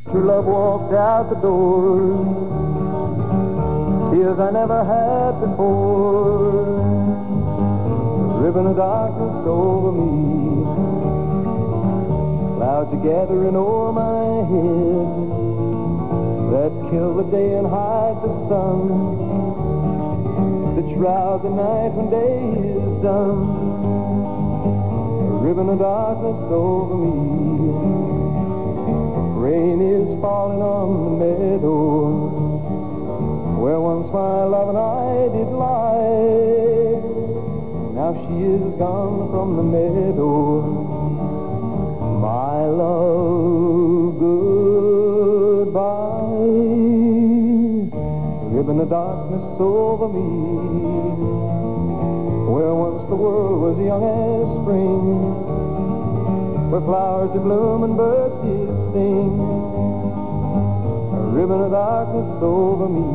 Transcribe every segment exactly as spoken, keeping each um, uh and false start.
True love walked out the door, tears I never had before, a ribbon of darkness over me, clouds are gathering o'er my head that kill the day and hide the sun, that shroud the night when day is done, a ribbon of darkness over me. Rain is falling on the meadow where once my love and I did lie. Now she is gone from the meadow, my love, goodbye. Ribbon of darkness over me where once the world was young as spring, where flowers did bloom and birds did sing, a ribbon of darkness over me.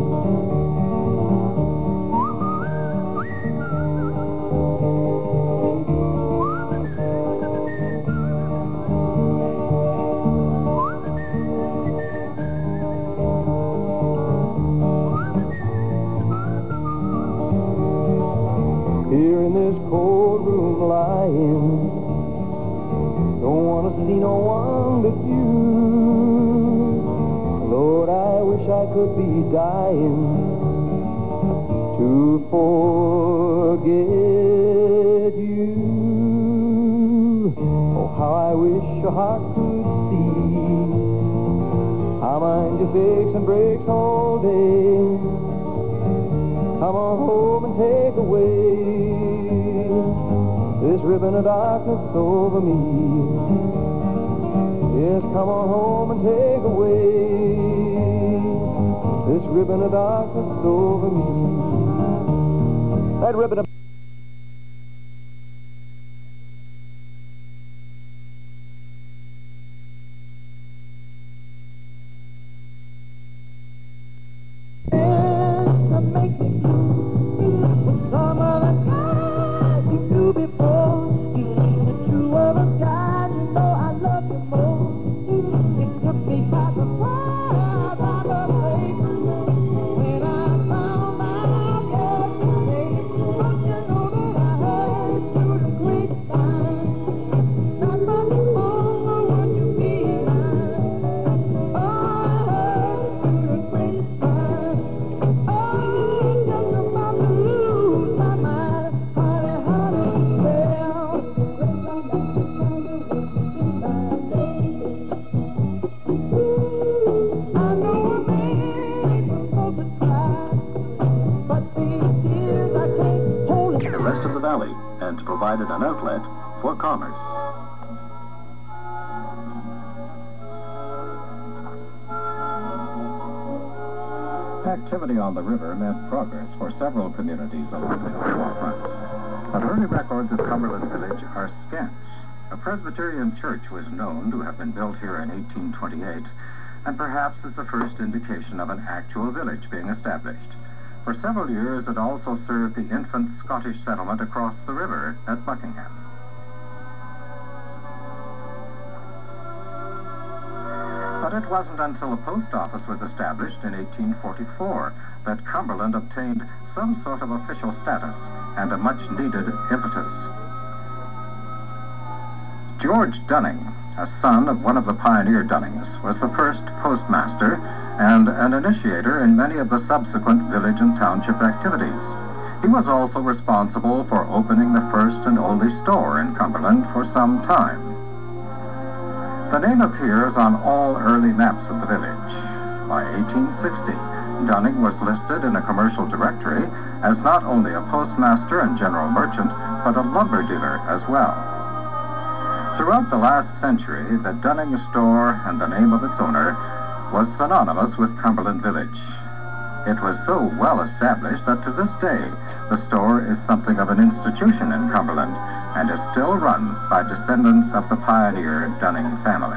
Here in this cold room lying, don't want to see no one but you. Lord, I wish I could be dying to forget you. Oh, how I wish your heart could see how mine just aches and breaks all day. Come on home and take away this ribbon of darkness over me. Yes, come on home and take away this ribbon of darkness over me. That ribbon of and provided an outlet for commerce. Activity on the river meant progress for several communities along the Ottawa front. But early records of Cumberland Village are scant. A Presbyterian church was known to have been built here in eighteen twenty-eight, and perhaps is the first indication of an actual village being established. For several years, it also served the infant Scottish settlement across the river at Buckingham. But it wasn't until a post office was established in eighteen forty-four that Cumberland obtained some sort of official status and a much-needed impetus. George Dunning, a son of one of the pioneer Dunnings, was the first postmaster and an initiator in many of the subsequent village and township activities. He was also responsible for opening the first and only store in Cumberland for some time. The name appears on all early maps of the village. By eighteen sixty, Dunning was listed in a commercial directory as not only a postmaster and general merchant, but a lumber dealer as well. Throughout the last century, the Dunning store and the name of its owner was synonymous with Cumberland Village. It was so well established that to this day, the store is something of an institution in Cumberland and is still run by descendants of the pioneer Dunning family.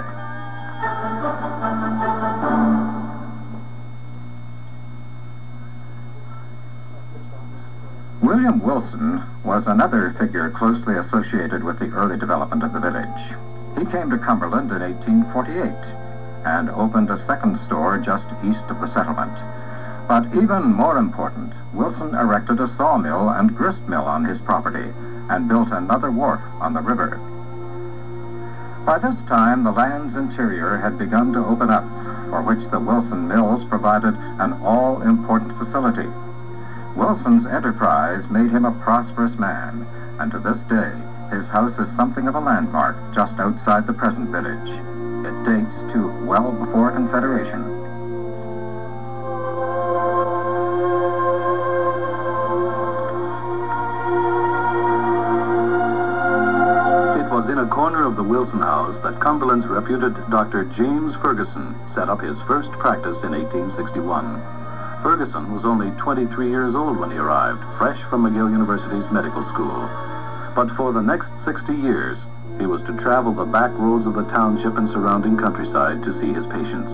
William Wilson was another figure closely associated with the early development of the village. He came to Cumberland in eighteen forty-eight and opened a second store just east of the settlement. But even more important, Wilson erected a sawmill and grist mill on his property and built another wharf on the river. By this time, the land's interior had begun to open up, for which the Wilson Mills provided an all-important facility. Wilson's enterprise made him a prosperous man, and to this day, his house is something of a landmark just outside the present village. It dates to well before Confederation. In a corner of the Wilson House that Cumberland's reputed Doctor James Ferguson set up his first practice in eighteen sixty-one. Ferguson was only twenty-three years old when he arrived, fresh from McGill University's medical school. But for the next sixty years, he was to travel the back roads of the township and surrounding countryside to see his patients.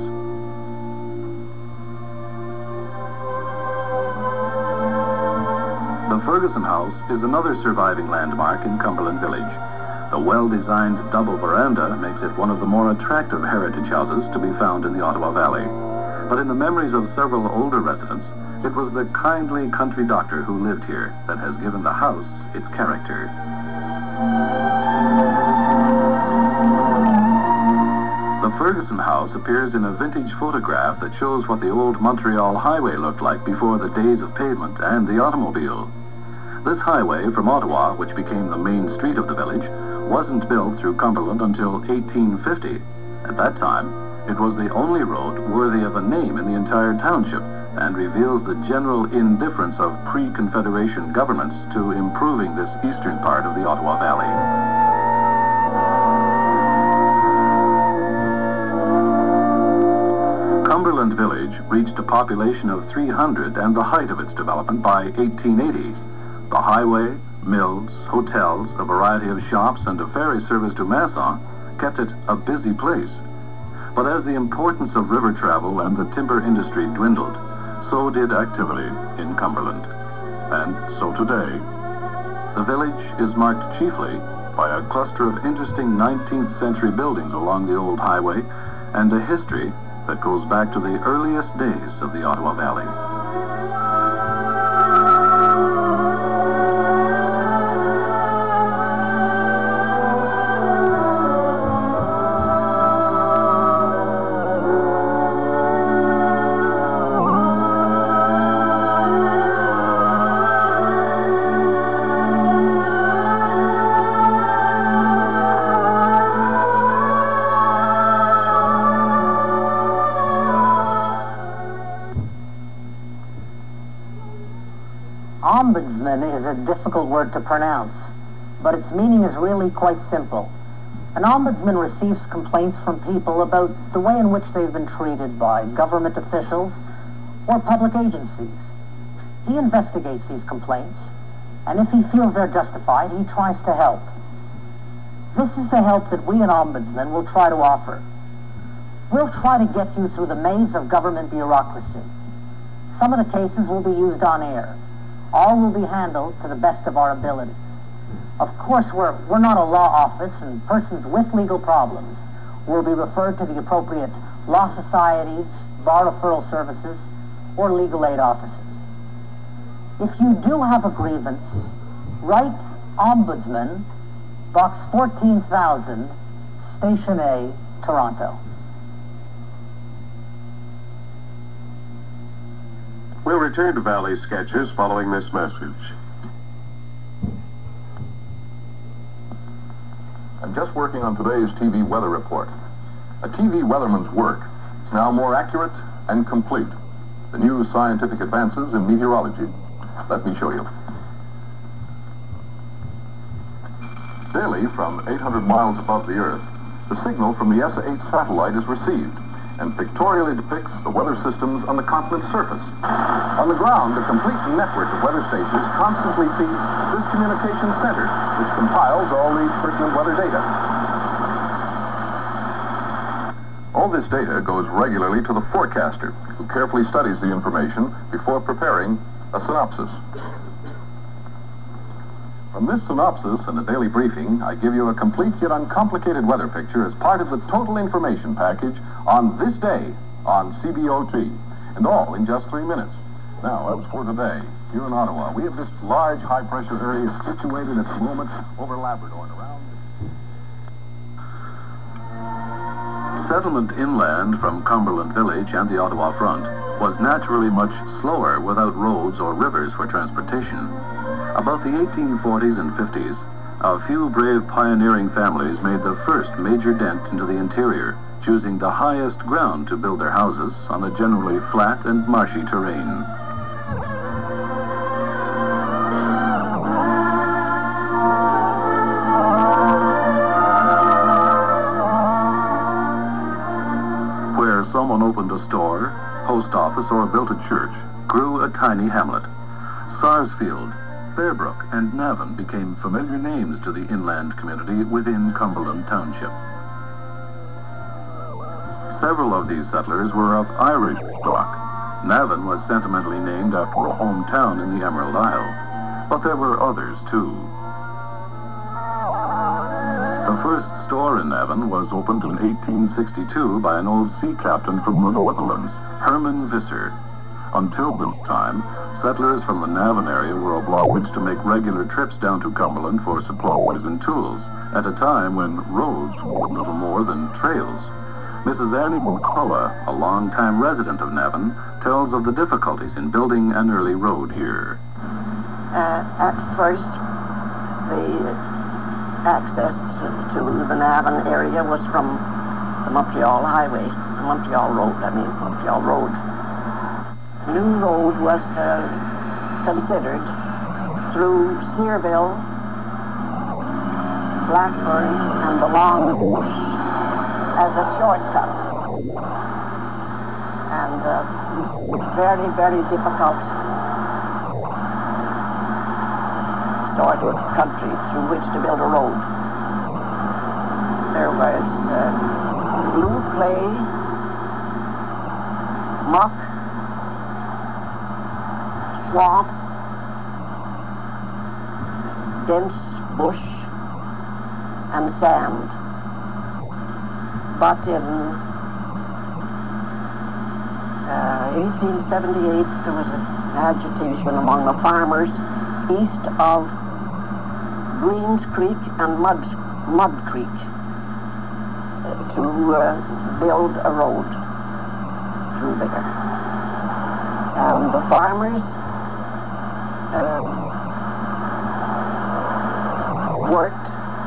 The Ferguson House is another surviving landmark in Cumberland Village. The well-designed double veranda makes it one of the more attractive heritage houses to be found in the Ottawa Valley. But in the memories of several older residents, it was the kindly country doctor who lived here that has given the house its character. The Ferguson House appears in a vintage photograph that shows what the old Montreal highway looked like before the days of pavement and the automobile. This highway from Ottawa, which became the main street of the village, wasn't built through Cumberland until eighteen fifty. At that time, it was the only road worthy of a name in the entire township and reveals the general indifference of pre-Confederation governments to improving this eastern part of the Ottawa Valley. Cumberland Village reached a population of three hundred and the height of its development by eighteen eighty. The highway, mills, hotels, a variety of shops, and a ferry service to Masson kept it a busy place. But as the importance of river travel and the timber industry dwindled, so did activity in Cumberland. And so today, the village is marked chiefly by a cluster of interesting nineteenth century buildings along the old highway and a history that goes back to the earliest days of the Ottawa Valley. Ombudsman is a difficult word to pronounce, but its meaning is really quite simple. An ombudsman receives complaints from people about the way in which they've been treated by government officials or public agencies. He investigates these complaints, and if he feels they're justified, he tries to help. This is the help that we, an ombudsman, will try to offer. We'll try to get you through the maze of government bureaucracy. Some of the cases will be used on air. All will be handled to the best of our ability. Of course, we're, we're not a law office, and persons with legal problems will be referred to the appropriate law societies, bar referral services, or legal aid offices. If you do have a grievance, write Ombudsman, Box fourteen thousand, Station A, Toronto. We'll return to Valley Sketches following this message. I'm just working on today's T V weather report. A T V weatherman's work is now more accurate and complete. The new scientific advances in meteorology. Let me show you. Daily, from eight hundred miles above the Earth, the signal from the E S A eight satellite is received and pictorially depicts the weather systems on the continent's surface. On the ground, a complete network of weather stations constantly feeds this communication center, which compiles all the pertinent weather data. All this data goes regularly to the forecaster, who carefully studies the information before preparing a synopsis. From this synopsis and the daily briefing, I give you a complete yet uncomplicated weather picture as part of the total information package on this day on C B O T, and all in just three minutes. Now, as for today, here in Ottawa, we have this large high-pressure area situated at the moment over Labrador and around... Settlement inland from Cumberland Village and the Ottawa front was naturally much slower without roads or rivers for transportation. About the eighteen forties and fifties, a few brave pioneering families made the first major dent into the interior, choosing the highest ground to build their houses on a generally flat and marshy terrain. Where someone opened a store, post office, or built a church, grew a tiny hamlet. Sarsfield, Fairbrook, and Navan became familiar names to the inland community within Cumberland Township. Several of these settlers were of Irish stock. Navan was sentimentally named after a hometown in the Emerald Isle, but there were others too. The first store in Navan was opened in eighteen sixty-two by an old sea captain from the Netherlands, Herman Visser. Until this time, settlers from the Navan area were obliged to make regular trips down to Cumberland for supplies and tools, at a time when roads were little more than trails. Missus Annie McCullough, a long-time resident of Navan, tells of the difficulties in building an early road here. Uh, at first, the access to, to the Navan area was from the Montreal Highway, the Montreal Road, I mean, Montreal Road. New road was uh, considered through Searville, Blackburn, and the Long Bush as a shortcut. And uh, very, very difficult sort of country through which to build a road. There was uh, blue clay, muck, swamp, dense bush, and sand. But in uh, eighteen seventy-eight, there was an agitation among the farmers east of Greens Creek and Mud, Mud Creek uh, to uh, build a road through there. And the farmers Uh, worked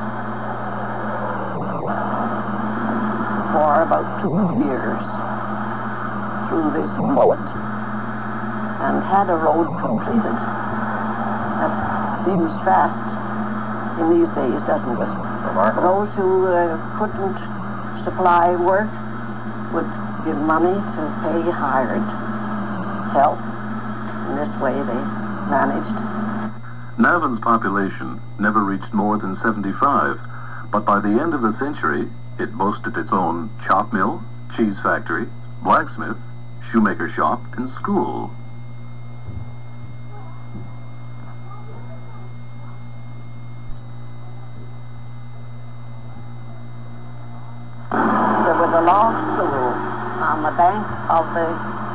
for about two years through this mullet and had a road completed. That seems fast in these days, doesn't it? Remarkable. Those who uh, couldn't supply work would give money to pay hired help. In this way they managed. Navan's population never reached more than seventy-five, but by the end of the century, it boasted its own chop mill, cheese factory, blacksmith, shoemaker shop, and school. There was a log school on the bank of the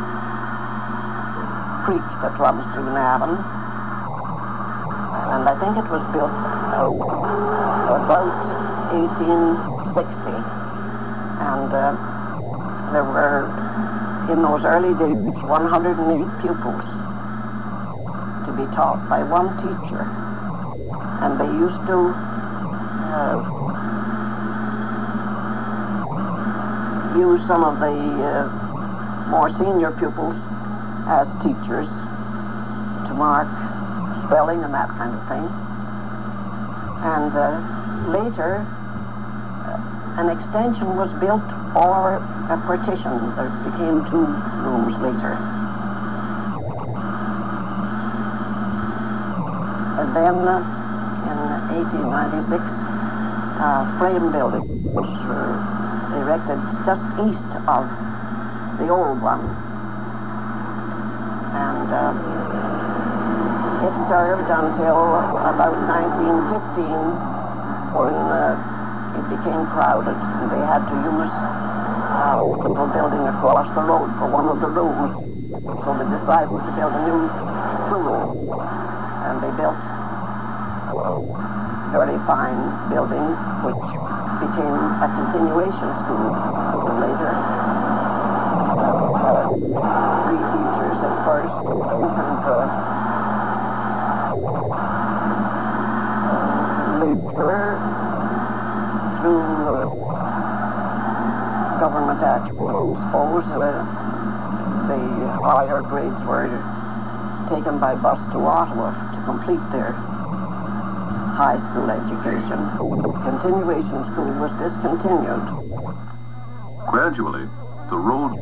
creek that runs through Navan, and I think it was built uh, about eighteen sixty, and uh, there were, in those early days, one hundred eight pupils to be taught by one teacher, and they used to uh, use some of the uh, more senior pupils as teachers to mark spelling and that kind of thing. And uh, later, uh, an extension was built or a partition. There became two rooms later. And then uh, in eighteen ninety-six, a frame building was uh, erected just east of the old one. And uh, It served until about nineteen fifteen, when uh, it became crowded and they had to use uh, the building across the road for one of the rooms. So they decided to build a new school, and they built a very fine building, which became a continuation school later. Uh, three teachers at first, and uh, later, through uh, government action, I suppose, uh, the higher grades were taken by bus to Ottawa to complete their high school education. The continuation school was discontinued. Gradually, the road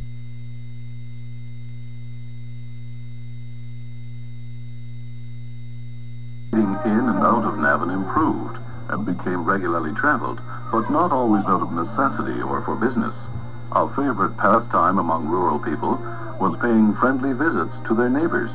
getting in and out of Navan improved and became regularly traveled, but not always out of necessity or for business. A favorite pastime among rural people was paying friendly visits to their neighbors.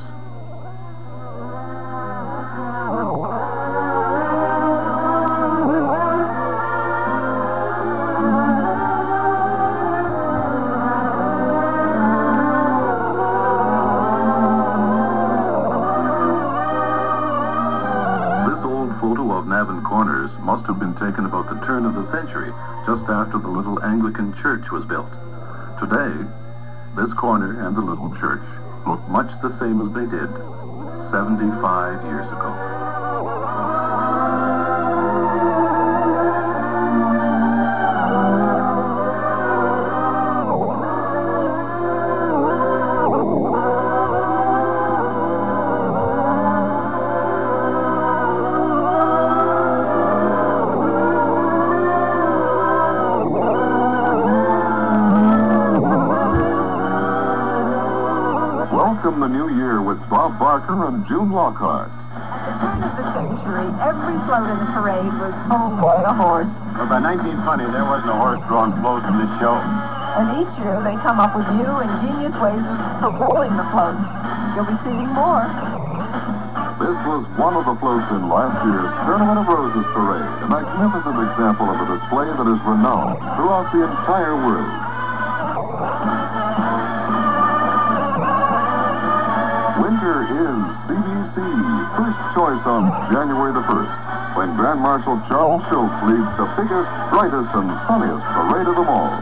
Navan Corners must have been taken about the turn of the century, just after the little Anglican church was built. Today, this corner and the little church look much the same as they did seventy-five years ago. Welcome the new year with Bob Barker and June Lockhart. At the turn of the century, every float in the parade was pulled by a horse. Well, by nineteen twenty, there was no horse-drawn float in this show. And each year they come up with new ingenious ways of pulling the floats. You'll be seeing more. This was one of the floats in last year's Tournament of Roses parade, a magnificent example of a display that is renowned throughout the entire world. Winter is C B C first choice on January the first, when Grand Marshal Charles Schultz leads the biggest, brightest, and sunniest parade of them all.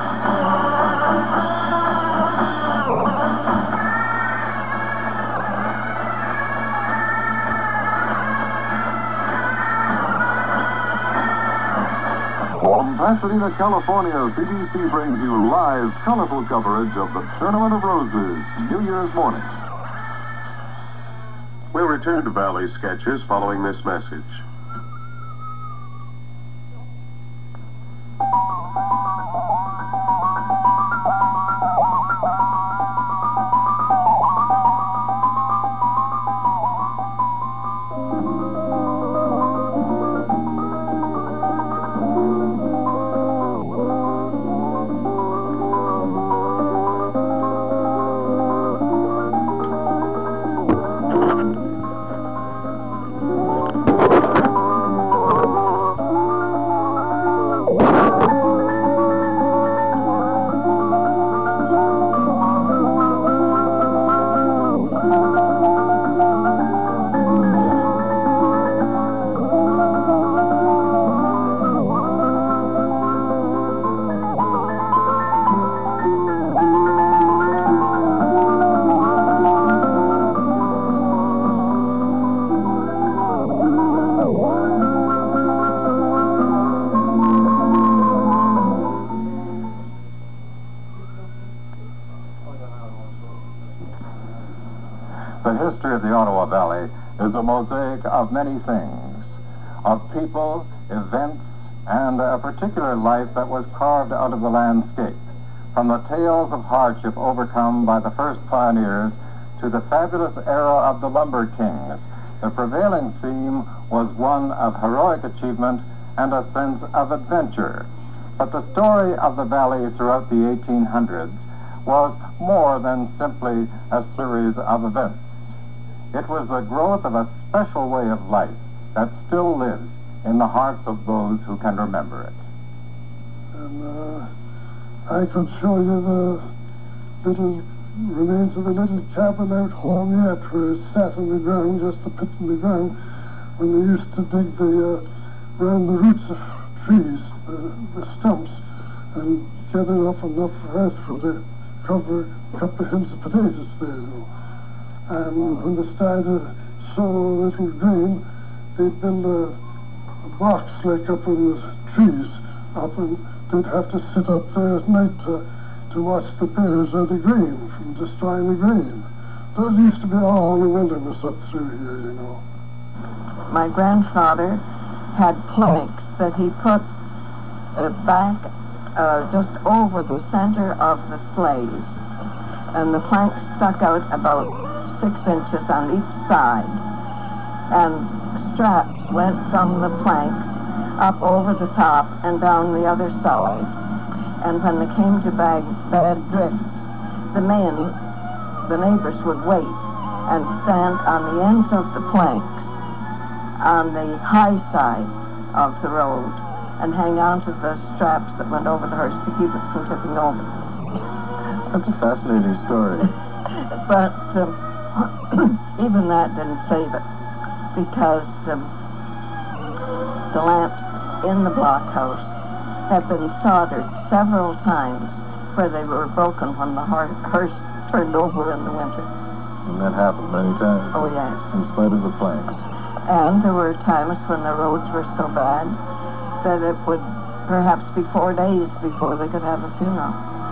From Pasadena, California, C B C brings you live, colorful coverage of the Tournament of Roses, New Year's morning. We'll return to Valley Sketches following this message. The history of the Ottawa Valley is a mosaic of many things, of people, events, and a particular life that was carved out of the landscape. From the tales of hardship overcome by the first pioneers to the fabulous era of the lumber kings, the prevailing theme was one of heroic achievement and a sense of adventure. But the story of the valley throughout the eighteen hundreds was more than simply a series of events. It was the growth of a special way of life that still lives in the hearts of those who can remember it. And uh, I could show you the little remains of a little cabin out home yet, where it sat in the ground, just a pit in the ground, when they used to dig the, uh, round the roots of trees, the, the stumps, and gather off enough earth for the cover a couple of hills of potatoes there, you know. And when they started to sow a little grain, they'd build a, a box like up in the trees, up, and they'd have to sit up there at night to, to watch the bears or the grain from destroying the grain. Those used to be all the wilderness up through here, you know. My grandfather had planks that he put uh, back uh, just over the center of the sleighs, and the planks stuck out about six inches on each side, and straps went from the planks up over the top and down the other side. And when they came to bag bad drifts, the men, the neighbors, would wait and stand on the ends of the planks on the high side of the road and hang on to the straps that went over the hearse to keep it from tipping over. That's a fascinating story. But um, even that didn't save it, because um, the lamps in the blockhouse had been soldered several times where they were broken when the hearse turned over in the winter. And that happened many times. Oh, yes. In spite of the planks. And there were times when the roads were so bad that it would perhaps be four days before they could have a funeral.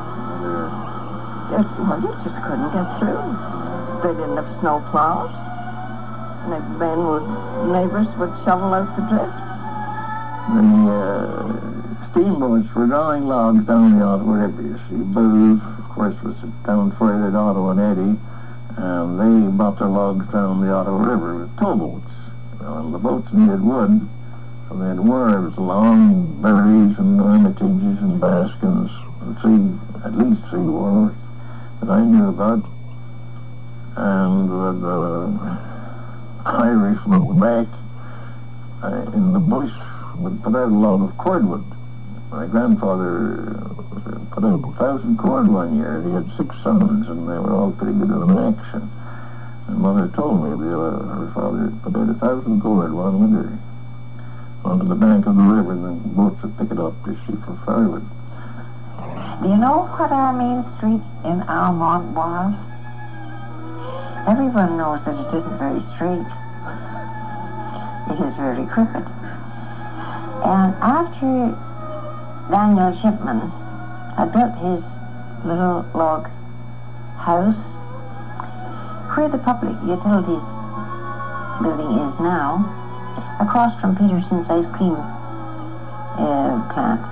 It's, well, you just couldn't get through. They didn't have snow plows. The men would, neighbors would shovel out the drifts. The uh, steamboats were drawing logs down the Ottawa River, you see. Booth, of course, was down further at Ottawa and Eddy, and they brought their logs down the Ottawa River with towboats. Well, the boats needed wood, so they had wharves, long berries and armitages and baskins, and three, at least three wharves that I knew about. And the, the Irish looked back uh, in the bush would put out a lot of cordwood. My grandfather put out a thousand cord one year. He had six sons, and they were all pretty good at an action. And Mother told me that uh, her father put out a thousand cord one winter onto the bank of the river, and then boats would pick it up to see for firewood. Do you know what our main street in Almont was? Everyone knows that it isn't very straight. It is very crooked. And after Daniel Shipman had built his little log house, where the public utilities building is now, across from Peterson's ice cream uh, plant.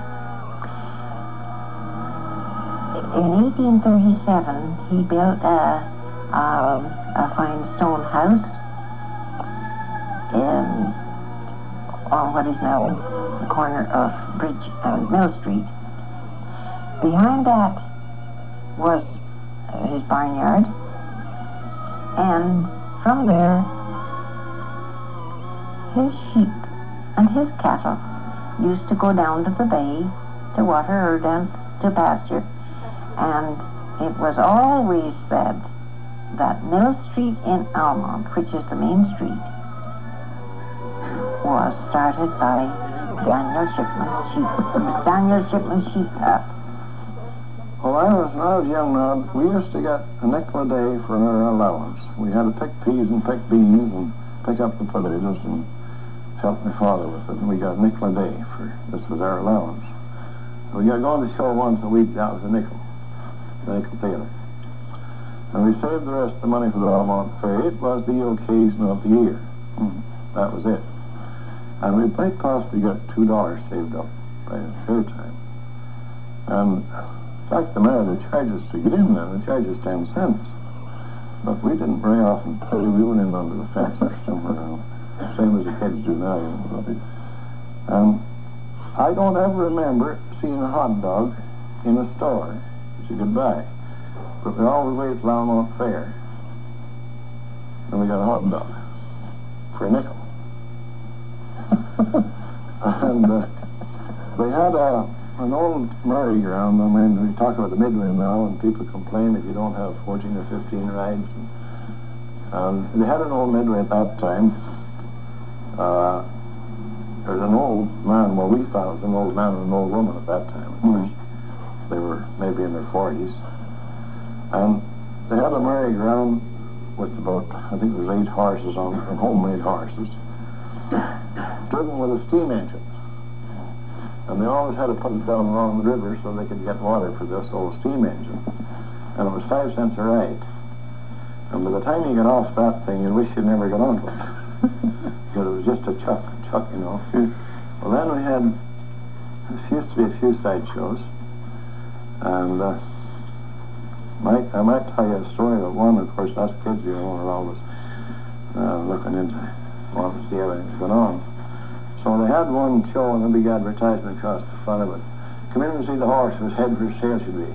In eighteen thirty-seven, he built a, a, a fine stone house in, on what is now the corner of Bridge and Mill Street. Behind that was uh, his barnyard, and from there, his sheep and his cattle used to go down to the bay to water or down to pasture. And it was always said that Mill Street in Almont, which is the main street, was started by Daniel Shipman's sheep. It was Daniel Shipman's sheep path. Well, I was, when I was young now, we used to get a nickel a day for our allowance. We had to pick peas and pick beans and pick up the potatoes and help my father with it. And we got a nickel a day for, this was our allowance. We got going to show once a week, that was a nickel. The nickel theatre. And we saved the rest of the money for the Almont Fair. It was the occasion of the year. Mm. That was it. And we might possibly get two dollars saved up by the fair time. And in fact, the matter, they charged us to get in there. They charged us ten cents. But we didn't very often pay. We went in under the fence or somewhere else. Same as the kids do now. And I don't ever remember seeing a hot dog in a store that you could buy. But we always waited till Almont Fair. and we got a hot dog for a nickel. And uh, they had a, an old merry-go-round. I mean, we talk about the Midway now, and people complain if you don't have fourteen or fifteen rides. And, and they had an old Midway at that time. Uh, there's an old man, well, we thought it was an old man and an old woman at that time. Of course, they were maybe in their forties. And they had a merry-go-round with about, I think there was eight horses on, and homemade horses, driven with a steam engine. And they always had to put it down along the river so they could get water for this old steam engine. And it was five cents a ride. And by the time you got off that thing, you'd wish you'd never got onto it. Because it was just a chuck, chuck, you know. Well, then we had, there used to be a few sideshows. And uh, might, I might tell you a story of one. Of course, us kids, you know, are always uh, looking into, wanting to see everything's going on. So they had one show and a big advertisement across the front of it. Come in and see the horse whose head for sale should be.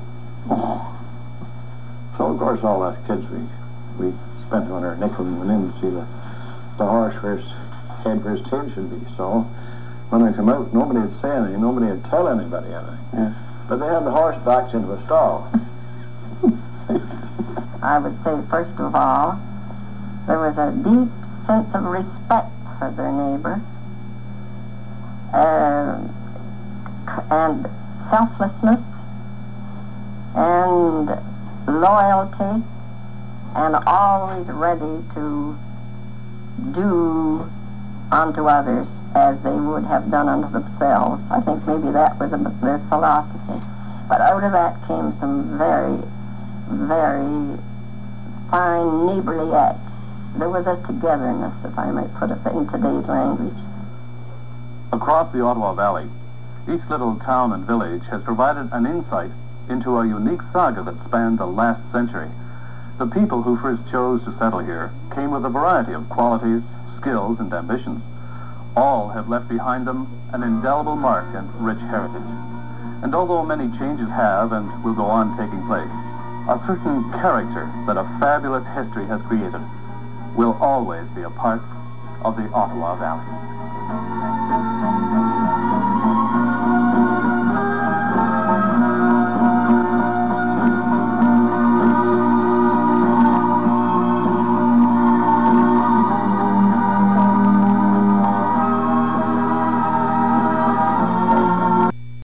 So, of course, all us kids, we, we spent on our nickel and went in to see the, the horse where his head for his tail should be. So, when I come out, nobody would say anything, nobody would tell anybody anything. Yeah. But they had the horse backed into a stall. I would say, first of all, there was a deep sense of respect for their neighbor, uh, and selflessness, and loyalty, and always ready to do unto others as they would have done unto themselves. I think maybe that was a, their philosophy. But out of that came some very, very fine neighborly acts. There was a togetherness, if I might put it in today's language. Across the Ottawa Valley, each little town and village has provided an insight into a unique saga that spanned the last century. The people who first chose to settle here came with a variety of qualities, skills, and ambitions. All have left behind them an indelible mark and rich heritage. And although many changes have and will go on taking place, a certain character that a fabulous history has created will always be a part of the Ottawa Valley.